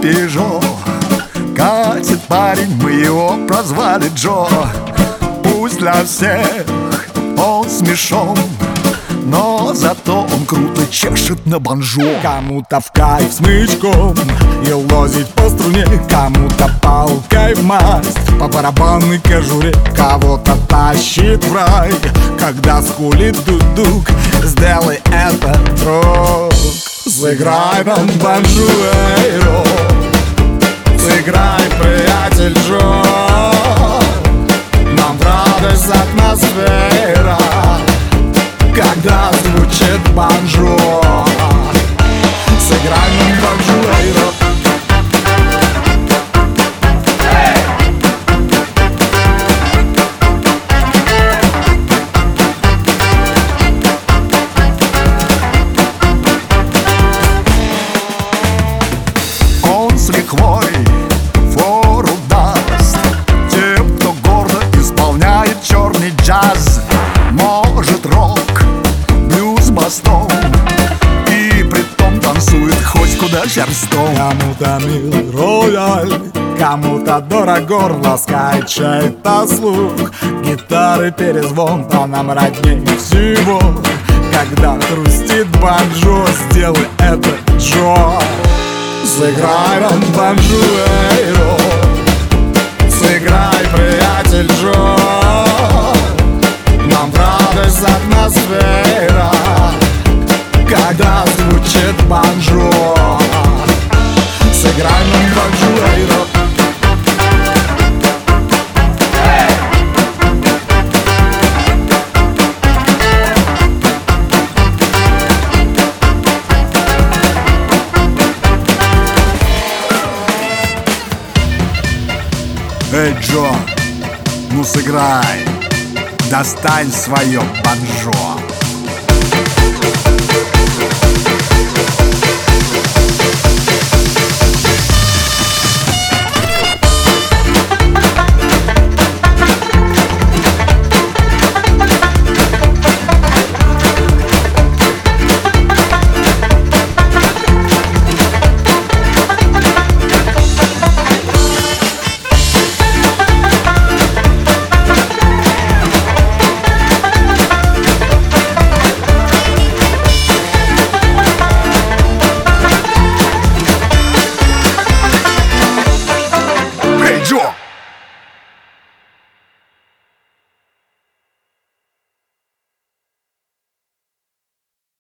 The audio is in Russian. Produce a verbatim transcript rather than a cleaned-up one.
Пежо. Катит парень, мы его прозвали Джо. Пусть для всех он смешон, но зато он круто чешет на банджо. Кому-то в кайф смычком и лозить по струне, кому-то палкой в масть по барабанной кожуре, кого-то тащит в рай, когда скулит дудук. Сделай это, друг, сыграй нам банджуэйро, сыграй, приятель Джо. Нам в радость атмосфера, когда звучит банджо. Сыграй нам банджуэйро. Он с лихвой фору даст тем, кто гордо исполняет черный джаз. Может рок, блюз бастон, и притом танцует хоть куда шерстом. Кому-то мил рояль, кому-то дорогор, ласкает чей-то слух. Гитары перезвон, а нам родней всего, когда хрустит банджо. Сделай это, Джо. Сыграй нам банджуэйро, сыграй, приятель Джо. Нам в радость атмосфера, когда звучит банджо. Сыграй нам банджуэйро. Эй, Джо, ну сыграй, достань свое банджо.